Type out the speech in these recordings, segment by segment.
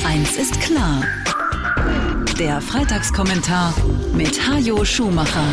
Eins ist klar. Der Freitagskommentar mit Hajo Schumacher.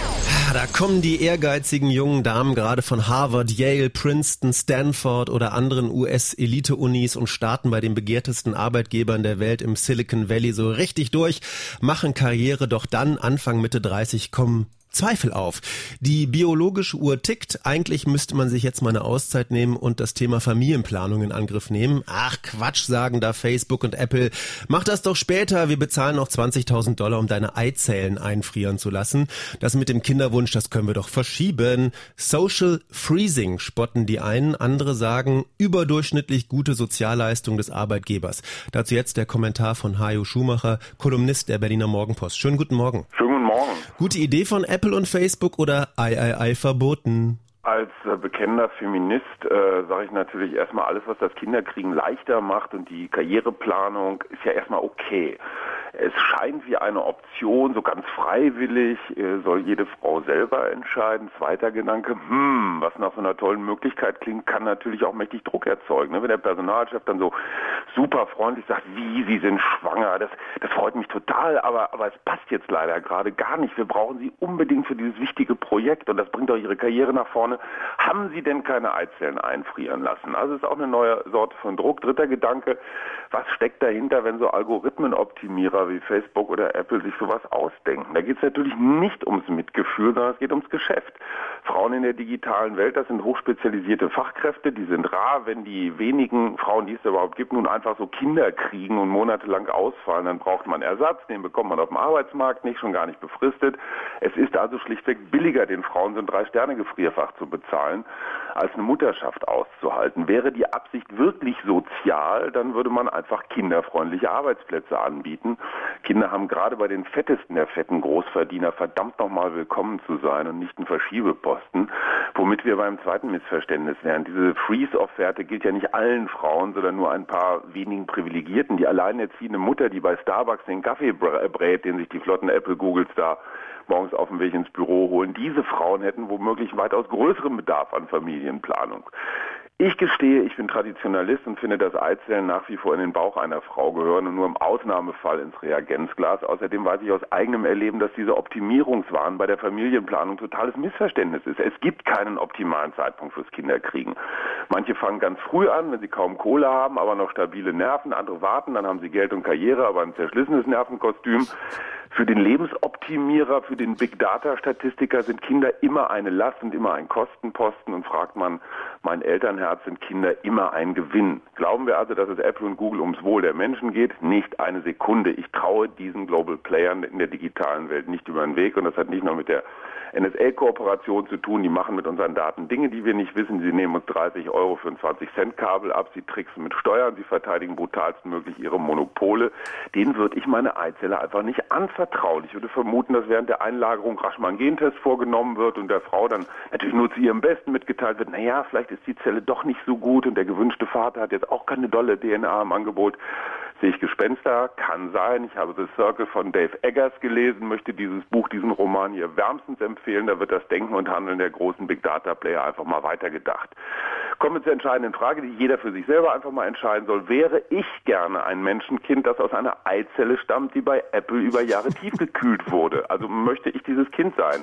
Da kommen die ehrgeizigen jungen Damen gerade von Harvard, Yale, Princeton, Stanford oder anderen US-Elite-Unis und starten bei den begehrtesten Arbeitgebern der Welt im Silicon Valley so richtig durch, machen Karriere, doch dann Anfang Mitte 30 kommen Zweifel auf. Die biologische Uhr tickt. Eigentlich müsste man sich jetzt mal eine Auszeit nehmen und das Thema Familienplanung in Angriff nehmen. Ach Quatsch, sagen da Facebook und Apple. Mach das doch später. Wir bezahlen noch $20.000, um deine Eizellen einfrieren zu lassen. Das mit dem Kinderwunsch, das können wir doch verschieben. Social Freezing spotten die einen. Andere sagen, überdurchschnittlich gute Sozialleistung des Arbeitgebers. Dazu jetzt der Kommentar von Hajo Schumacher, Kolumnist der Berliner Morgenpost. Schönen guten Morgen. Schönen guten Morgen. Gute Idee von Apple und Facebook oder verboten? Als bekennender Feminist sage ich natürlich erstmal, alles, was das Kinderkriegen leichter macht und die Karriereplanung, ist ja erstmal okay. Es scheint wie eine Option, so ganz freiwillig, soll jede Frau selber entscheiden. Zweiter Gedanke, was nach so einer tollen Möglichkeit klingt, kann natürlich auch mächtig Druck erzeugen. Wenn der Personalchef dann so super freundlich sagt, wie, Sie sind schwanger, das freut mich total, aber es passt jetzt leider gerade gar nicht. Wir brauchen Sie unbedingt für dieses wichtige Projekt und das bringt auch Ihre Karriere nach vorne. Haben Sie denn keine Eizellen einfrieren lassen? Also ist auch eine neue Sorte von Druck. Dritter Gedanke, was steckt dahinter, wenn so Algorithmenoptimierer wie Facebook oder Apple sich sowas ausdenken? Da geht es natürlich nicht ums Mitgefühl, sondern es geht ums Geschäft. Frauen in der digitalen Welt, das sind hochspezialisierte Fachkräfte, die sind rar. Wenn die wenigen Frauen, die es überhaupt gibt, nun einfach so Kinder kriegen und monatelang ausfallen, dann braucht man Ersatz, den bekommt man auf dem Arbeitsmarkt nicht, schon gar nicht befristet. Es ist also schlichtweg billiger, den Frauen so ein 3-Sterne-Gefrierfach zu bezahlen, als eine Mutterschaft auszuhalten. Wäre die Absicht wirklich sozial, dann würde man einfach kinderfreundliche Arbeitsplätze anbieten. Kinder haben gerade bei den fettesten der fetten Großverdiener verdammt nochmal willkommen zu sein und nicht ein Verschiebeposten. Womit wir beim zweiten Missverständnis wären. Diese Freeze-Offerte gilt ja nicht allen Frauen, sondern nur ein paar wenigen Privilegierten. Die alleinerziehende Mutter, die bei Starbucks den Kaffee brät, den sich die flotten Apple-Googles da morgens auf dem Weg ins Büro holen. Diese Frauen hätten womöglich weitaus größeren Bedarf an Familienplanung. Ich gestehe, ich bin Traditionalist und finde, dass Eizellen nach wie vor in den Bauch einer Frau gehören und nur im Ausnahmefall ins Reagenzglas. Außerdem weiß ich aus eigenem Erleben, dass dieser Optimierungswahn bei der Familienplanung totales Missverständnis ist. Es gibt keinen optimalen Zeitpunkt fürs Kinderkriegen. Manche fangen ganz früh an, wenn sie kaum Kohle haben, aber noch stabile Nerven. Andere warten, dann haben sie Geld und Karriere, aber ein zerschlissenes Nervenkostüm. Für den Lebensoptimierer, für den Big-Data-Statistiker sind Kinder immer eine Last und immer ein Kostenposten. Und fragt man mein Elternherz, sind Kinder immer ein Gewinn. Glauben wir also, dass es Apple und Google ums Wohl der Menschen geht? Nicht eine Sekunde. Ich traue diesen Global Playern in der digitalen Welt nicht über den Weg. Und das hat nicht nur mit der NSA-Kooperation zu tun. Die machen mit unseren Daten Dinge, die wir nicht wissen. Sie nehmen uns 30 € für ein 20-Cent-Kabel ab. Sie tricksen mit Steuern. Sie verteidigen brutalstmöglich ihre Monopole. Denen würde ich meine Eizelle einfach nicht anvertrauen. Ich würde vermuten, dass während der Einlagerung rasch mal ein Gentest vorgenommen wird und der Frau dann natürlich nur zu ihrem Besten mitgeteilt wird, naja, vielleicht ist die Zelle doch nicht so gut und der gewünschte Vater hat jetzt auch keine dolle DNA im Angebot. Sehe ich Gespenster? Kann sein. Ich habe The Circle von Dave Eggers gelesen, möchte dieses Buch, diesen Roman hier wärmstens empfehlen. Da wird das Denken und Handeln der großen Big-Data-Player einfach mal weitergedacht. Kommen wir zur entscheidenden Frage, die jeder für sich selber einfach mal entscheiden soll. Wäre ich gerne ein Menschenkind, das aus einer Eizelle stammt, die bei Apple über Jahre tiefgekühlt wurde? Also möchte ich dieses Kind sein?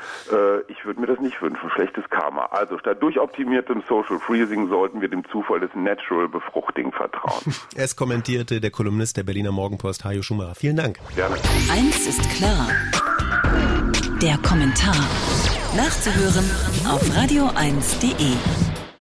Ich würde mir das nicht wünschen. Schlechtes Karma. Also statt durchoptimiertem Social Freezing sollten wir dem Zufall des Natural Befruchting vertrauen. Es kommentierte der Kolumnist der Berliner Morgenpost, Hajo Schumacher. Vielen Dank. Gerne. Eins ist klar. Der Kommentar. Nachzuhören auf radio1.de.